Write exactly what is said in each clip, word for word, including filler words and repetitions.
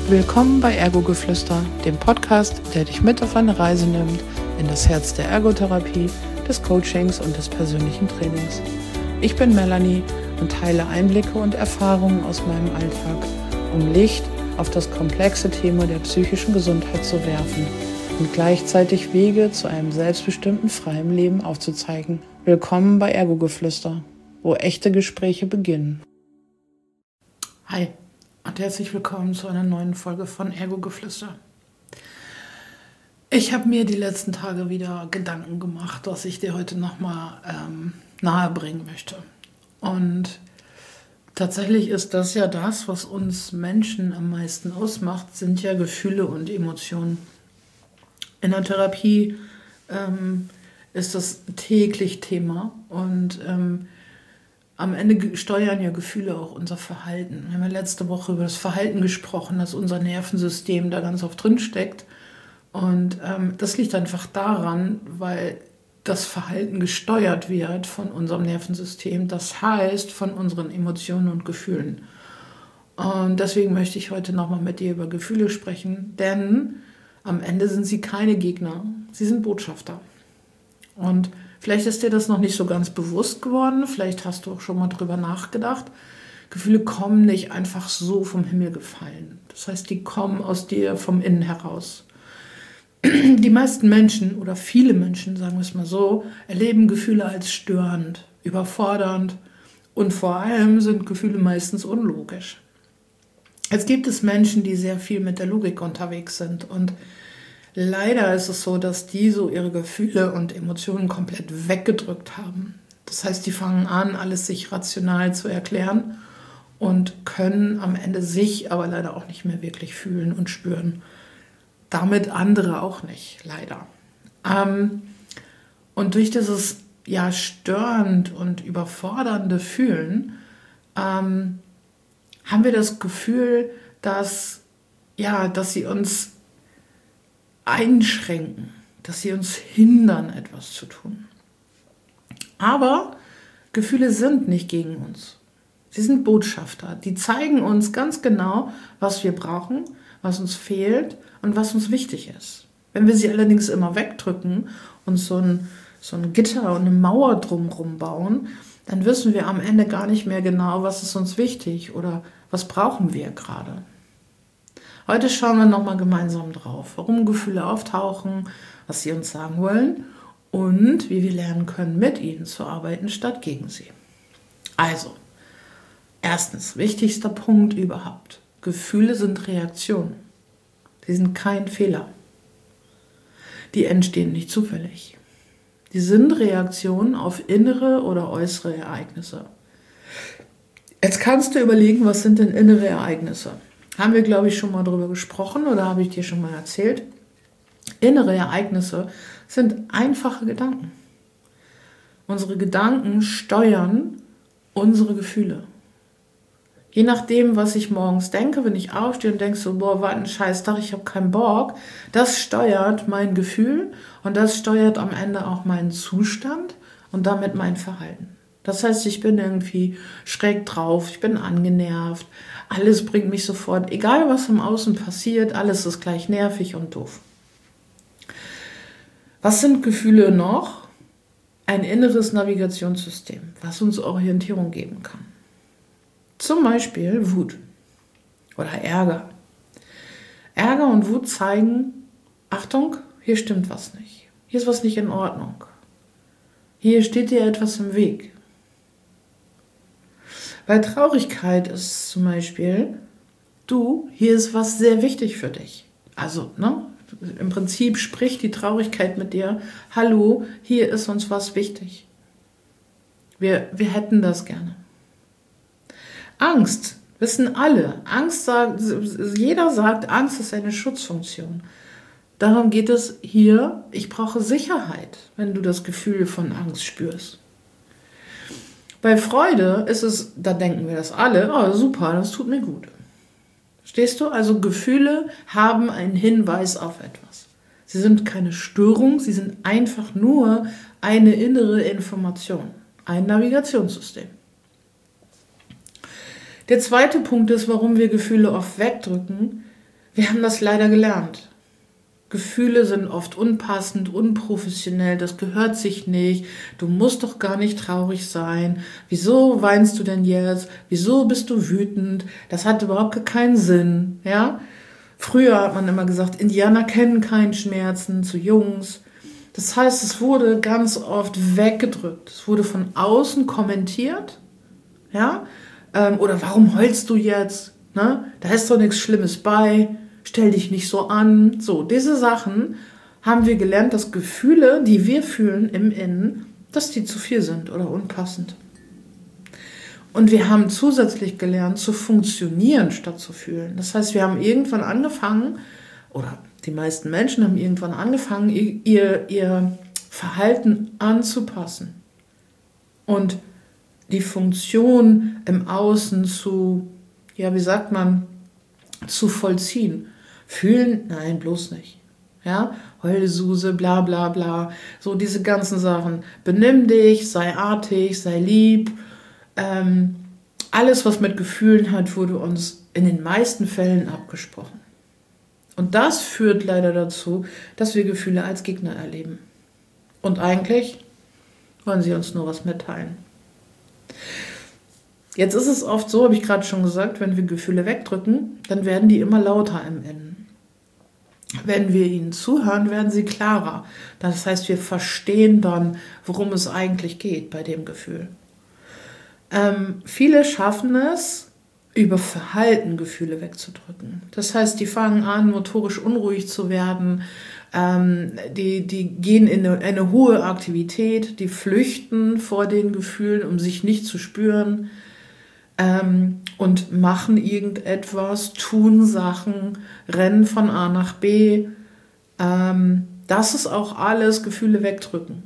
Willkommen bei Ergogeflüster, dem Podcast, der dich mit auf eine Reise nimmt in das Herz der Ergotherapie, des Coachings und des persönlichen Trainings. Ich bin Melanie und teile Einblicke und Erfahrungen aus meinem Alltag, um Licht auf das komplexe Thema der psychischen Gesundheit zu werfen und gleichzeitig Wege zu einem selbstbestimmten, freien Leben aufzuzeigen. Willkommen bei Ergogeflüster, wo echte Gespräche beginnen. Hi und herzlich willkommen zu einer neuen Folge von Ergogeflüster. Ich habe mir die letzten Tage wieder Gedanken gemacht, was ich dir heute nochmal ähm, nahebringen möchte. Und tatsächlich ist das ja das, was uns Menschen am meisten ausmacht, sind ja Gefühle und Emotionen. In der Therapie ähm, ist das täglich Thema und ähm, am Ende steuern ja Gefühle auch unser Verhalten. Wir haben ja letzte Woche über das Verhalten gesprochen, dass unser Nervensystem da ganz oft drin steckt. Und ähm, das liegt einfach daran, weil das Verhalten gesteuert wird von unserem Nervensystem. Das heißt, von unseren Emotionen und Gefühlen. Und deswegen möchte ich heute nochmal mit dir über Gefühle sprechen, denn am Ende sind sie keine Gegner, sie sind Botschafter. Und vielleicht ist dir das noch nicht so ganz bewusst geworden, vielleicht hast du auch schon mal drüber nachgedacht. Gefühle kommen nicht einfach so vom Himmel gefallen. Das heißt, die kommen aus dir vom Innen heraus. Die meisten Menschen oder viele Menschen, sagen wir es mal so, erleben Gefühle als störend, überfordernd und vor allem sind Gefühle meistens unlogisch. Jetzt gibt es Menschen, die sehr viel mit der Logik unterwegs sind und leider ist es so, dass die so ihre Gefühle und Emotionen komplett weggedrückt haben. Das heißt, die fangen an, alles sich rational zu erklären und können am Ende sich aber leider auch nicht mehr wirklich fühlen und spüren. Damit andere auch nicht, leider. Ähm, und durch dieses ja störend und überfordernde Fühlen ähm, haben wir das Gefühl, dass, ja, dass sie uns einschränken, dass sie uns hindern, etwas zu tun. Aber Gefühle sind nicht gegen uns. Sie sind Botschafter. Die zeigen uns ganz genau, was wir brauchen, was uns fehlt und was uns wichtig ist. Wenn wir sie allerdings immer wegdrücken und so ein, so ein Gitter und eine Mauer drumherum bauen, dann wissen wir am Ende gar nicht mehr genau, was ist uns wichtig oder was brauchen wir gerade. Heute schauen wir nochmal gemeinsam drauf, warum Gefühle auftauchen, was sie uns sagen wollen und wie wir lernen können, mit ihnen zu arbeiten, statt gegen sie. Also, erstens, wichtigster Punkt überhaupt. Gefühle sind Reaktionen. Sie sind kein Fehler. Die entstehen nicht zufällig. Die sind Reaktionen auf innere oder äußere Ereignisse. Jetzt kannst du überlegen, was sind denn innere Ereignisse? Haben wir, glaube ich, schon mal drüber gesprochen oder habe ich dir schon mal erzählt? Innere Ereignisse sind einfache Gedanken. Unsere Gedanken steuern unsere Gefühle. Je nachdem, was ich morgens denke, wenn ich aufstehe und denke so, boah, war ein Scheißtag, ich habe keinen Bock, das steuert mein Gefühl und das steuert am Ende auch meinen Zustand und damit mein Verhalten. Das heißt, ich bin irgendwie schräg drauf, ich bin angenervt, alles bringt mich sofort, egal was im Außen passiert, alles ist gleich nervig und doof. Was sind Gefühle noch? Ein inneres Navigationssystem, was uns Orientierung geben kann. Zum Beispiel Wut oder Ärger. Ärger und Wut zeigen, Achtung, hier stimmt was nicht. Hier ist was nicht in Ordnung. Hier steht dir etwas im Weg. Bei Traurigkeit ist zum Beispiel, du, hier ist was sehr wichtig für dich. Also, ne, im Prinzip spricht die Traurigkeit mit dir, hallo, hier ist uns was wichtig. Wir, wir hätten das gerne. Angst, wissen alle. Angst sagt, jeder sagt, Angst ist eine Schutzfunktion. Darum geht es hier, ich brauche Sicherheit, wenn du das Gefühl von Angst spürst. Bei Freude ist es, da denken wir das alle, oh super, das tut mir gut. Verstehst du? Also Gefühle haben einen Hinweis auf etwas. Sie sind keine Störung, sie sind einfach nur eine innere Information, ein Navigationssystem. Der zweite Punkt ist, warum wir Gefühle oft wegdrücken. Wir haben das leider gelernt. Gefühle sind oft unpassend, unprofessionell, das gehört sich nicht. Du musst doch gar nicht traurig sein. Wieso weinst du denn jetzt? Wieso bist du wütend? Das hat überhaupt keinen Sinn, ja? Früher hat man immer gesagt, Indianer kennen keinen Schmerzen, zu Jungs. Das heißt, es wurde ganz oft weggedrückt. Es wurde von außen kommentiert, ja? Ähm, oder warum heulst du jetzt? Ne? Da ist doch nichts Schlimmes bei. Stell dich nicht so an. So, diese Sachen haben wir gelernt, dass Gefühle, die wir fühlen im Innen, dass die zu viel sind oder unpassend. Und wir haben zusätzlich gelernt, zu funktionieren statt zu fühlen. Das heißt, wir haben irgendwann angefangen, oder die meisten Menschen haben irgendwann angefangen, ihr, ihr Verhalten anzupassen und die Funktion im Außen zu, ja, wie sagt man, zu vollziehen. Fühlen? Nein, bloß nicht. Ja, Heulsuse, bla bla bla. So diese ganzen Sachen. Benimm dich, sei artig, sei lieb. Ähm, alles, was mit Gefühlen hat, wurde uns in den meisten Fällen abgesprochen. Und das führt leider dazu, dass wir Gefühle als Gegner erleben. Und eigentlich wollen sie uns nur was mitteilen. Jetzt ist es oft so, habe ich gerade schon gesagt, wenn wir Gefühle wegdrücken, dann werden die immer lauter im Innen. Wenn wir ihnen zuhören, werden sie klarer. Das heißt, wir verstehen dann, worum es eigentlich geht bei dem Gefühl. Ähm, viele schaffen es, über Verhalten Gefühle wegzudrücken. Das heißt, die fangen an, motorisch unruhig zu werden, ähm, die, die gehen in eine, eine hohe Aktivität, die flüchten vor den Gefühlen, um sich nicht zu spüren, ähm, und machen irgendetwas, tun Sachen, rennen von A nach B. Ähm, das ist auch alles Gefühle wegdrücken.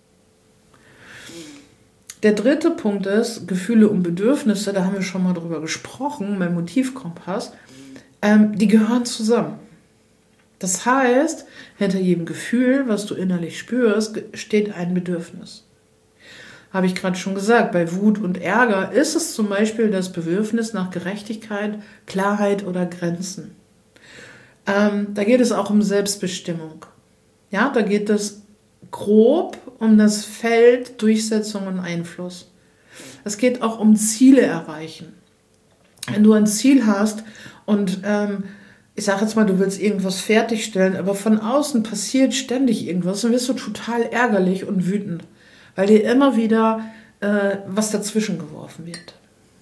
Der dritte Punkt ist, Gefühle und Bedürfnisse, da haben wir schon mal drüber gesprochen, mein Motivkompass, ähm, die gehören zusammen. Das heißt, hinter jedem Gefühl, was du innerlich spürst, steht ein Bedürfnis. Habe ich gerade schon gesagt, bei Wut und Ärger ist es zum Beispiel das Bedürfnis nach Gerechtigkeit, Klarheit oder Grenzen. Ähm, da geht es auch um Selbstbestimmung. Ja, da geht es grob um das Feld Durchsetzung und Einfluss. Es geht auch um Ziele erreichen. Wenn du ein Ziel hast und ähm, ich sage jetzt mal, du willst irgendwas fertigstellen, aber von außen passiert ständig irgendwas, dann wirst du total ärgerlich und wütend, weil dir immer wieder äh, was dazwischen geworfen wird.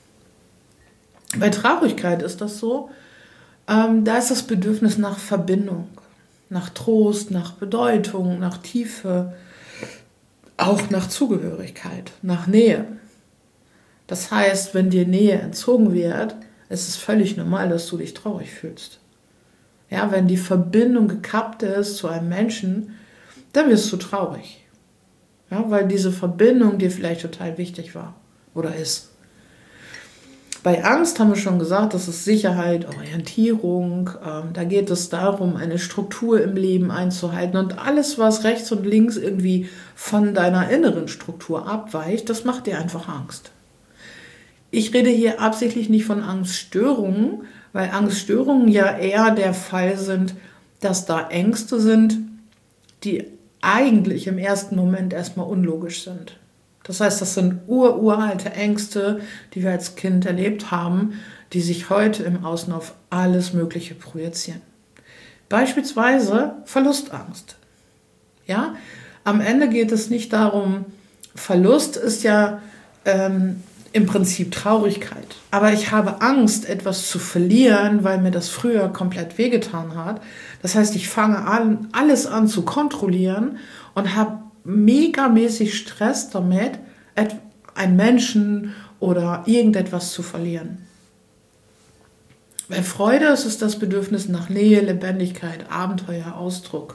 Bei Traurigkeit ist das so, ähm, da ist das Bedürfnis nach Verbindung, nach Trost, nach Bedeutung, nach Tiefe, auch nach Zugehörigkeit, nach Nähe. Das heißt, wenn dir Nähe entzogen wird, ist es völlig normal, dass du dich traurig fühlst. Ja, wenn die Verbindung gekappt ist zu einem Menschen, dann wirst du traurig. Ja, weil diese Verbindung dir vielleicht total wichtig war oder ist. Bei Angst haben wir schon gesagt, das ist Sicherheit, Orientierung. Ähm, da geht es darum, eine Struktur im Leben einzuhalten. Und alles, was rechts und links irgendwie von deiner inneren Struktur abweicht, das macht dir einfach Angst. Ich rede hier absichtlich nicht von Angststörungen, weil Angststörungen ja eher der Fall sind, dass da Ängste sind, die eigentlich im ersten Moment erstmal unlogisch sind. Das heißt, das sind ur-uralte Ängste, die wir als Kind erlebt haben, die sich heute im Außen auf alles Mögliche projizieren. Beispielsweise Verlustangst. Ja? Am Ende geht es nicht darum, Verlust ist ja ähm, im Prinzip Traurigkeit. Aber ich habe Angst, etwas zu verlieren, weil mir das früher komplett wehgetan hat. Das heißt, ich fange an, alles an zu kontrollieren und habe megamäßig Stress damit, einen Menschen oder irgendetwas zu verlieren. Bei Freude ist es das Bedürfnis nach Nähe, Lebendigkeit, Abenteuer, Ausdruck.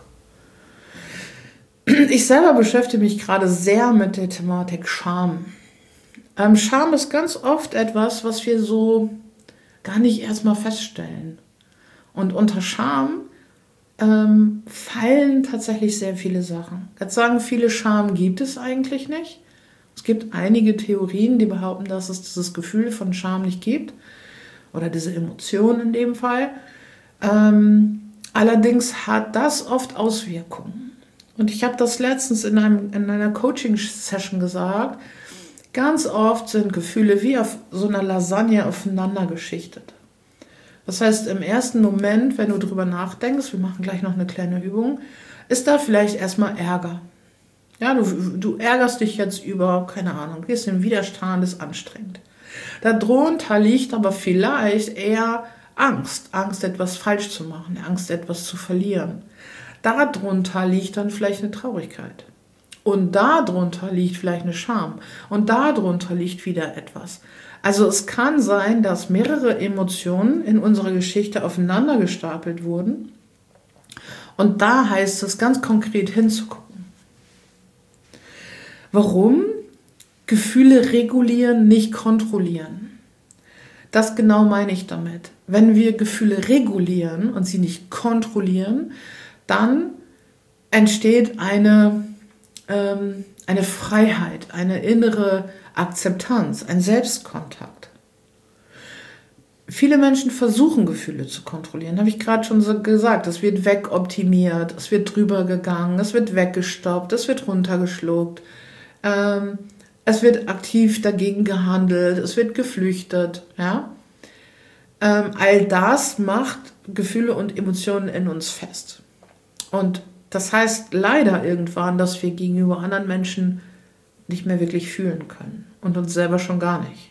Ich selber beschäftige mich gerade sehr mit der Thematik Scham. Ähm, Scham ist ganz oft etwas, was wir so gar nicht erstmal feststellen. Und unter Scham ähm, fallen tatsächlich sehr viele Sachen. Jetzt sagen viele, Scham gibt es eigentlich nicht. Es gibt einige Theorien, die behaupten, dass es dieses Gefühl von Scham nicht gibt. Oder diese Emotion in dem Fall. Ähm, allerdings hat das oft Auswirkungen. Und ich habe das letztens in, einem, in einer Coaching-Session gesagt. Ganz oft sind Gefühle wie auf so einer Lasagne aufeinander geschichtet. Das heißt, im ersten Moment, wenn du drüber nachdenkst, wir machen gleich noch eine kleine Übung, ist da vielleicht erstmal Ärger. Ja, du, du ärgerst dich jetzt über, keine Ahnung, gehst in den Widerstand, ist anstrengend. Darunter liegt aber vielleicht eher Angst. Angst, etwas falsch zu machen, Angst, etwas zu verlieren. Darunter liegt dann vielleicht eine Traurigkeit. Und darunter liegt vielleicht eine Scham. Und darunter liegt wieder etwas. Also es kann sein, dass mehrere Emotionen in unserer Geschichte aufeinander gestapelt wurden. Und da heißt es ganz konkret hinzugucken. Warum? Gefühle regulieren, nicht kontrollieren. Das genau meine ich damit. Wenn wir Gefühle regulieren und sie nicht kontrollieren, dann entsteht eine, ähm, eine Freiheit, eine innere Akzeptanz, ein Selbstkontakt. Viele Menschen versuchen, Gefühle zu kontrollieren, habe ich gerade schon so gesagt. Es wird wegoptimiert, es wird drüber gegangen, es wird weggestoppt, es wird runtergeschluckt. Ähm, es wird aktiv dagegen gehandelt, es wird geflüchtet. Ja? Ähm, all das macht Gefühle und Emotionen in uns fest. Und das heißt leider irgendwann, dass wir gegenüber anderen Menschen nicht mehr wirklich fühlen können und uns selber schon gar nicht.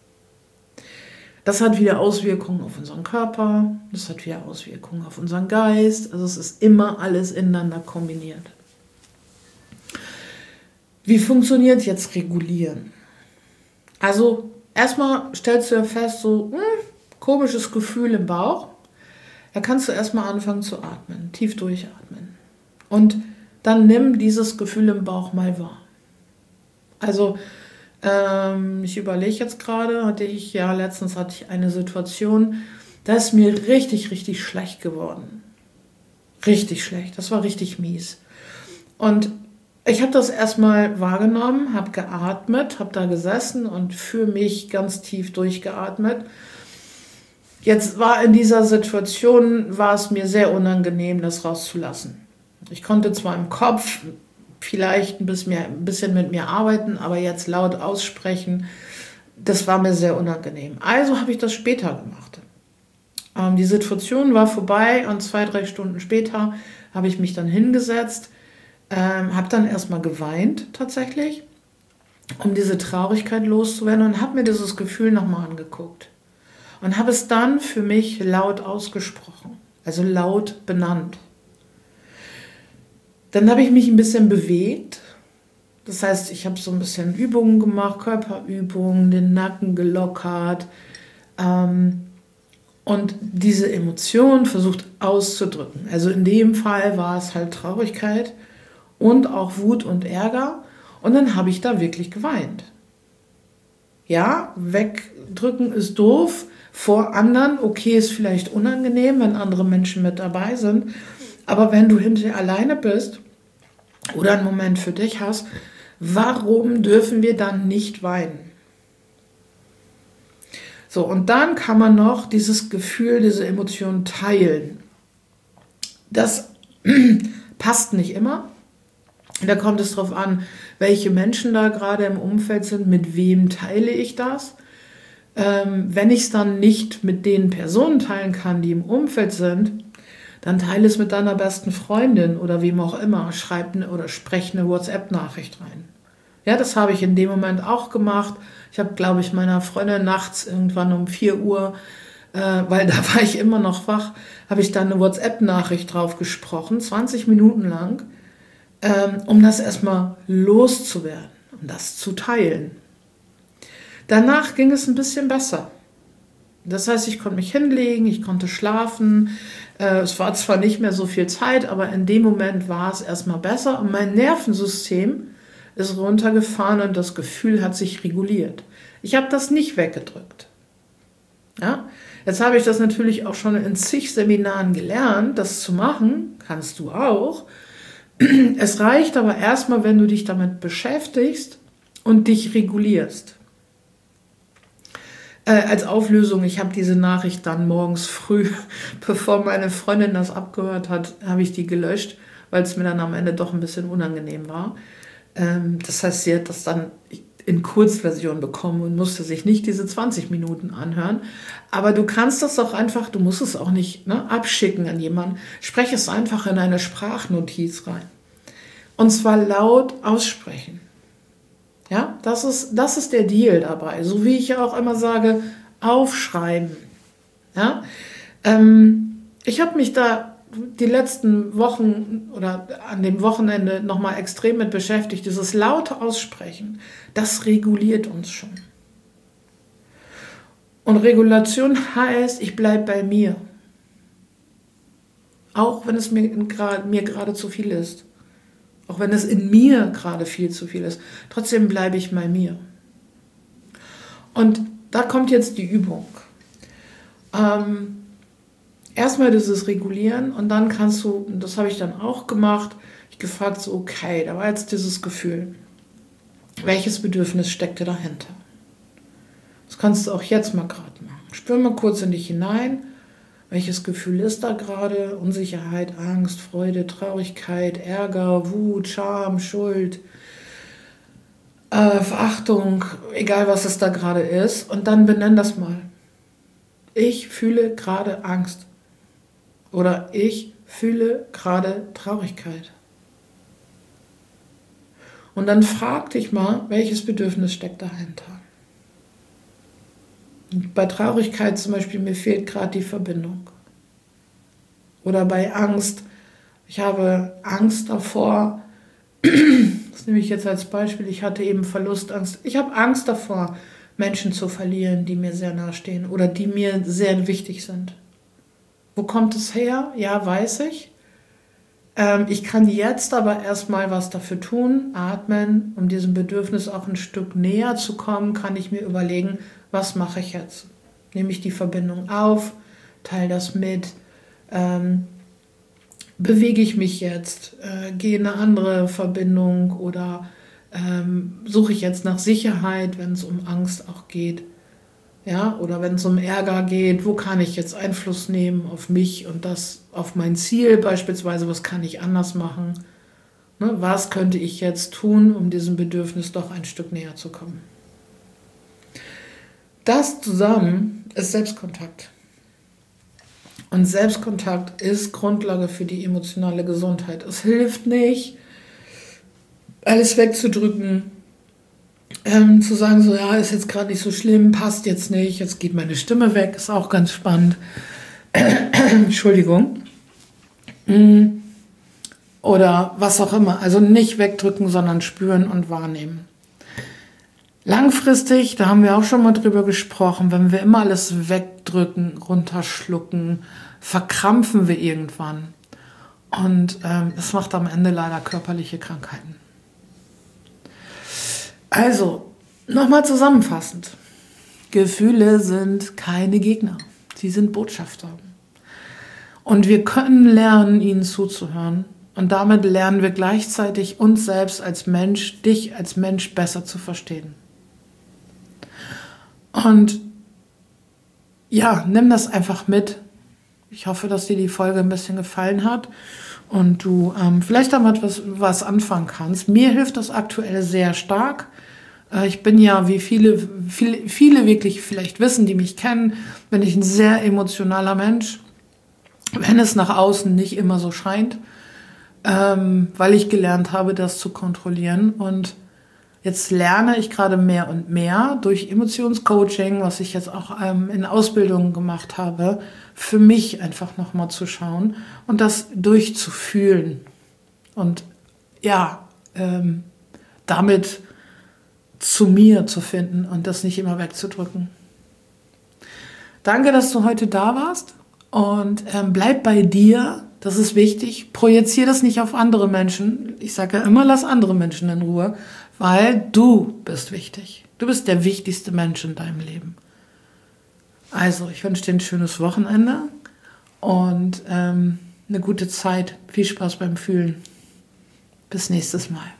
Das hat wieder Auswirkungen auf unseren Körper, das hat wieder Auswirkungen auf unseren Geist. Also es ist immer alles ineinander kombiniert. Wie funktioniert jetzt Regulieren? Also erstmal stellst du ja fest, so hm, komisches Gefühl im Bauch. Da kannst du erstmal anfangen zu atmen, tief durchatmen. Und dann nimm dieses Gefühl im Bauch mal wahr. Also ähm, ich überlege jetzt gerade, hatte ich, ja letztens hatte ich eine Situation, da ist mir richtig, richtig schlecht geworden. Richtig schlecht, das war richtig mies. Und ich habe das erstmal wahrgenommen, habe geatmet, habe da gesessen und für mich ganz tief durchgeatmet. Jetzt war in dieser Situation, war es mir sehr unangenehm, das rauszulassen. Ich konnte zwar im Kopf vielleicht ein bisschen mit mir arbeiten, aber jetzt laut aussprechen, das war mir sehr unangenehm. Also habe ich das später gemacht. Ähm, die Situation war vorbei und zwei, drei Stunden später habe ich mich dann hingesetzt, ähm, habe dann erstmal geweint tatsächlich, um diese Traurigkeit loszuwerden und habe mir dieses Gefühl nochmal angeguckt. Und habe es dann für mich laut ausgesprochen, also laut benannt. Dann habe ich mich ein bisschen bewegt. Das heißt, ich habe so ein bisschen Übungen gemacht, Körperübungen, den Nacken gelockert ähm, und diese Emotion versucht auszudrücken. Also in dem Fall war es halt Traurigkeit und auch Wut und Ärger. Und dann habe ich da wirklich geweint. Ja, wegdrücken ist doof. Vor anderen, okay, ist vielleicht unangenehm, wenn andere Menschen mit dabei sind. Aber wenn du hinterher alleine bist oder einen Moment für dich hast, warum dürfen wir dann nicht weinen? So, und dann kann man noch dieses Gefühl, diese Emotion teilen. Das passt nicht immer. Da kommt es darauf an, welche Menschen da gerade im Umfeld sind, mit wem teile ich das. Ähm, wenn ich es dann nicht mit den Personen teilen kann, die im Umfeld sind, dann teile es mit deiner besten Freundin oder wem auch immer. Schreib eine oder sprech eine WhatsApp-Nachricht rein. Ja, das habe ich in dem Moment auch gemacht. Ich habe, glaube ich, meiner Freundin nachts irgendwann um vier Uhr, äh, weil da war ich immer noch wach, habe ich dann eine WhatsApp-Nachricht drauf gesprochen, zwanzig Minuten lang, ähm, um das erstmal loszuwerden, um das zu teilen. Danach ging es ein bisschen besser. Das heißt, ich konnte mich hinlegen, ich konnte schlafen. Äh, es war zwar nicht mehr so viel Zeit, aber in dem Moment war es erstmal besser. Und mein Nervensystem ist runtergefahren und das Gefühl hat sich reguliert. Ich habe das nicht weggedrückt. Ja? Jetzt habe ich das natürlich auch schon in zig Seminaren gelernt, das zu machen. Kannst du auch. Es reicht aber erstmal, wenn du dich damit beschäftigst und dich regulierst. Äh, als Auflösung, ich habe diese Nachricht dann morgens früh, bevor meine Freundin das abgehört hat, habe ich die gelöscht, weil es mir dann am Ende doch ein bisschen unangenehm war. Ähm, das heißt, sie hat das dann in Kurzversion bekommen und musste sich nicht diese zwanzig Minuten anhören. Aber du kannst das doch einfach, du musst es auch nicht ne, abschicken an jemanden. Spreche es einfach in eine Sprachnotiz rein. Und zwar laut aussprechen. Ja, das ist, das ist der Deal dabei. So wie ich ja auch immer sage, aufschreiben. Ja, ähm, ich habe mich da die letzten Wochen oder an dem Wochenende nochmal extrem mit beschäftigt. Dieses laute Aussprechen, das reguliert uns schon. Und Regulation heißt, ich bleibe bei mir. Auch wenn es mir gerade zu viel ist. Auch wenn es in mir gerade viel zu viel ist. Trotzdem bleibe ich bei mir. Und da kommt jetzt die Übung. Ähm, erstmal dieses Regulieren und dann kannst du, und das habe ich dann auch gemacht, ich gefragt so, okay, da war jetzt dieses Gefühl. Welches Bedürfnis steckte dahinter? Das kannst du auch jetzt mal gerade machen. Spür mal kurz in dich hinein. Welches Gefühl ist da gerade? Unsicherheit, Angst, Freude, Traurigkeit, Ärger, Wut, Scham, Schuld, äh, Verachtung, egal was es da gerade ist. Und dann benenn das mal. Ich fühle gerade Angst. Oder ich fühle gerade Traurigkeit. Und dann frag dich mal, welches Bedürfnis steckt dahinter? Bei Traurigkeit zum Beispiel, mir fehlt gerade die Verbindung. Oder bei Angst, ich habe Angst davor, das nehme ich jetzt als Beispiel, ich hatte eben Verlustangst. Ich habe Angst davor, Menschen zu verlieren, die mir sehr nahe stehen oder die mir sehr wichtig sind. Wo kommt es her? Ja, weiß ich. Ähm, ich kann jetzt aber erstmal was dafür tun, atmen, um diesem Bedürfnis auch ein Stück näher zu kommen, kann ich mir überlegen, was mache ich jetzt? Nehme ich die Verbindung auf, teile das mit, ähm, bewege ich mich jetzt, äh, gehe in eine andere Verbindung oder ähm, suche ich jetzt nach Sicherheit, wenn es um Angst auch geht, ja, oder wenn es um Ärger geht, wo kann ich jetzt Einfluss nehmen auf mich und das auf mein Ziel beispielsweise, was kann ich anders machen, ne, was könnte ich jetzt tun, um diesem Bedürfnis doch ein Stück näher zu kommen. Das zusammen ist Selbstkontakt. Und Selbstkontakt ist Grundlage für die emotionale Gesundheit. Es hilft nicht, alles wegzudrücken, ähm, zu sagen, so ja, ist jetzt gerade nicht so schlimm, passt jetzt nicht, jetzt geht meine Stimme weg, ist auch ganz spannend. Entschuldigung. Oder was auch immer. Also nicht wegdrücken, sondern spüren und wahrnehmen. Langfristig, da haben wir auch schon mal drüber gesprochen, wenn wir immer alles wegdrücken, runterschlucken, verkrampfen wir irgendwann. Und ähm, es macht am Ende leider körperliche Krankheiten. Also, nochmal zusammenfassend. Gefühle sind keine Gegner, sie sind Botschafter. Und wir können lernen, ihnen zuzuhören. Und damit lernen wir gleichzeitig uns selbst als Mensch, dich als Mensch besser zu verstehen. Und ja, nimm das einfach mit. Ich hoffe, dass dir die Folge ein bisschen gefallen hat und du ähm, vielleicht damit was, was anfangen kannst. Mir hilft das aktuell sehr stark. Äh, ich bin ja, wie viele, viele, viele wirklich vielleicht wissen, die mich kennen, bin ich ein sehr emotionaler Mensch, wenn es nach außen nicht immer so scheint, ähm, weil ich gelernt habe, das zu kontrollieren. Und jetzt lerne ich gerade mehr und mehr durch Emotionscoaching, was ich jetzt auch ähm, in Ausbildungen gemacht habe, für mich einfach nochmal zu schauen und das durchzufühlen und ja, ähm, damit zu mir zu finden und das nicht immer wegzudrücken. Danke, dass du heute da warst und ähm, bleib bei dir. Das ist wichtig. Projiziere das nicht auf andere Menschen. Ich sage ja immer, lass andere Menschen in Ruhe, weil du bist wichtig. Du bist der wichtigste Mensch in deinem Leben. Also, ich wünsche dir ein schönes Wochenende und ähm, eine gute Zeit. Viel Spaß beim Fühlen. Bis nächstes Mal.